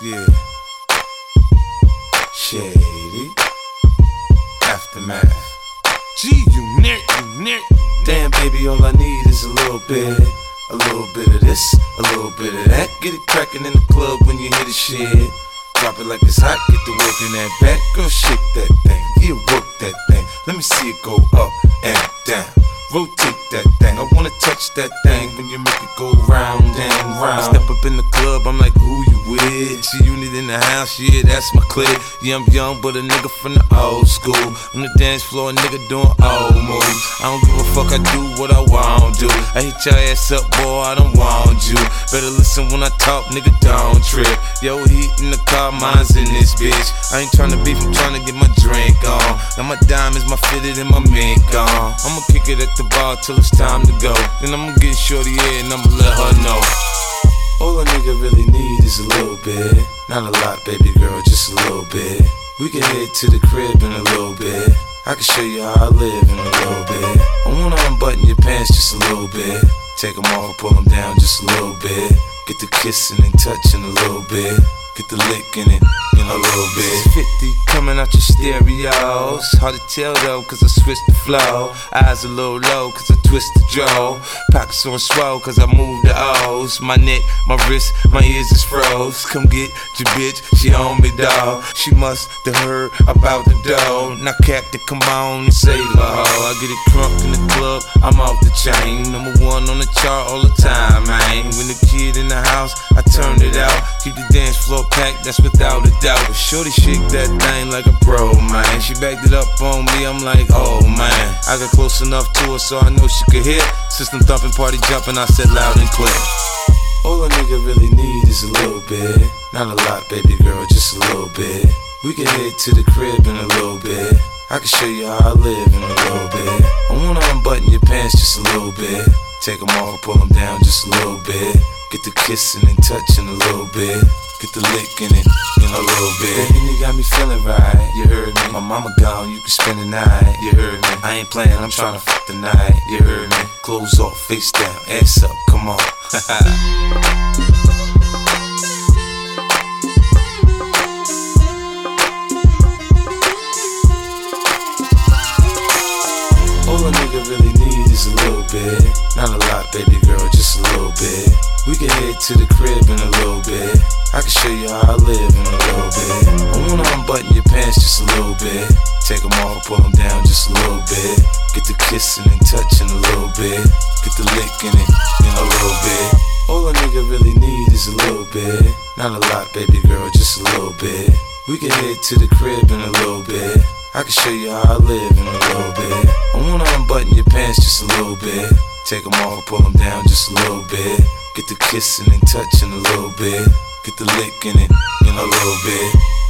Yeah. Shady. Aftermath. G-Unit. Damn, baby, all I need is a little bit of this, a little bit of that. Get it crackin' in the club when you hear the shit. Drop it like it's hot, get the work in that back. Girl, shake that thing, yeah, work that thing. Let me see it go up and down. Rotate that thing, I wanna touch that thing when you make it go round and round. I step up in the club, I'm like, who you with? G-Unit in the house, yeah, that's my clique. Yeah, I'm young, but a nigga from the old school. On the dance floor, a nigga doing old moves. I don't give a fuck, I do what I want to. I hit your ass up, boy, I don't want you. Better listen when I talk, nigga, don't trip. Yo, heat in the car, mine's in this bitch. I ain't tryna beef, I'm tryna get my drink on. Now my diamonds, my fitted, and my mink on. I'ma kick it at the bar till it's time to go. Then I'ma get shorty in and I'ma let her know. All a nigga really need is a little bit. Not a lot, baby girl, just a little bit. We can head to the crib in a little bit. I can show you how I live in a little bit. I wanna unbutton your pants just a little bit. Take them off, pull them down just a little bit. Get the kissing and touching a little bit. Get the licking it in a little bit. 50 coming out your stereos. Hard to tell though, cause I switched the flow. Eyes a little low, cause I twist the jaw. Pockets on swole, cause I move the O's. My neck, my wrist, my ears is froze. Come get your bitch, she on me, dawg. She must have heard about the dough. Now Captain, come on and save her hoe. I get it crunk in the club, I'm off the chain. Number one on the chart all the time, man. When the kid in the house, I turned it out. Keep the dance floor packed, that's without a doubt. But shorty shake that thing like a pro, man. She backed it up on me, I'm like, oh man. I got close enough to her so I know she could hear. System thumping, party jumping, I said loud and clear. All a nigga really need is a little bit. Not a lot, baby girl, just a little bit. We can head to the crib in a little bit. I can show you how I live in a little bit. I wanna unbutton your pants just a little bit. Take them off, pull them down just a little bit. Get the kissing and touching a little bit. Get the licking it in a little bit. Baby, you got me feeling right, you heard me. My mama gone, you can spend the night, you heard me. I ain't playing, I'm tryna fuck the night, you heard me. Clothes off, face down, ass up, come on. All a nigga really need is a little bit. Not a lot, baby girl, just a little bit. We can head to the crib in a little bit. I can show you how I live in a little bit. I wanna unbutton your pants just a little bit. Take them off, pull them down just a little bit. Get the kissing and touching a little bit. Get the licking it in a little bit. All a nigga really need is a little bit. Not a lot, baby girl, just a little bit. We can head to the crib in a little bit. I can show you how I live in a little bit. I wanna unbutton your pants just a little bit. Take them off, pull them down just a little bit. Get the kissing and touching a little bit. Get the licking it in a little bit.